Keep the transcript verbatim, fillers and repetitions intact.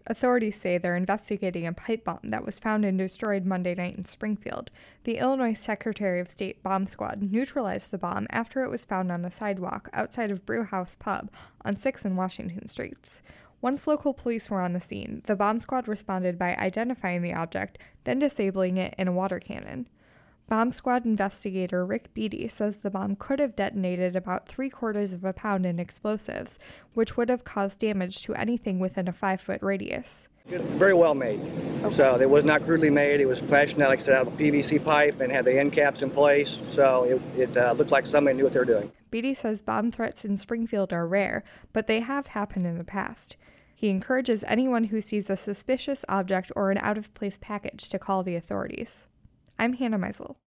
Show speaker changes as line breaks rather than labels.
Authorities say they're investigating a pipe bomb that was found and destroyed Monday night in Springfield. The Illinois Secretary of State Bomb Squad neutralized the bomb after it was found on the sidewalk outside of Brewhouse Pub on sixth and Washington Streets. Once local police were on the scene, the bomb squad responded by identifying the object, then disabling it in a water cannon. Bomb squad investigator Rick Beatty says the bomb could have detonated about three quarters of a pound in explosives, which would have caused damage to anything within a five-foot radius.
Very well made. Okay. So it was not crudely made. It was fashioned, like I said, out of a P V C pipe and had the end caps in place. So it, it uh, looked like somebody knew what they were doing.
Beatty says bomb threats in Springfield are rare, but they have happened in the past. He encourages anyone who sees a suspicious object or an out-of-place package to call the authorities. I'm Hannah Meisel.